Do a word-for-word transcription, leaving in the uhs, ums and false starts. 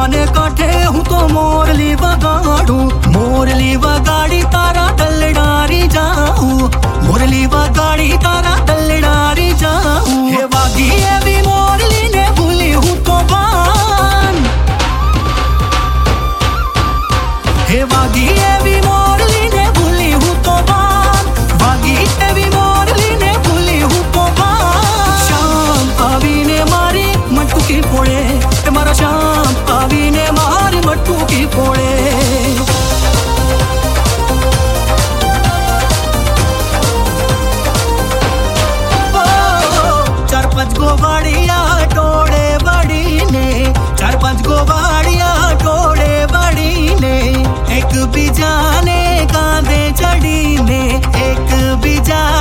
ने काठे हूँ तो मोरली वगाड़ू, मोरली वगाड़ी तारा दलडारी जाऊं, मोरली वगाड़ी तारा दलडारी जाऊं। हे वागी ये भी मोरली ने भूली हूँ तो बान, हे वागी ये भी मोरली ने भूली हूँ तो बान, वागी ये भी मोरली ने भूली हूँ तो बान। शाम आवी ने मारी मटकू की फोड़े, मारा शाम आवी ने मारी मटकू की फोड़े। चार पांच गोवाड़िया टोड़े बड़ी ने, चार पांच गोवाड़िया टोड़े बड़ी ने, एक बिजाने कांधे चढ़ी ने, एक बिजा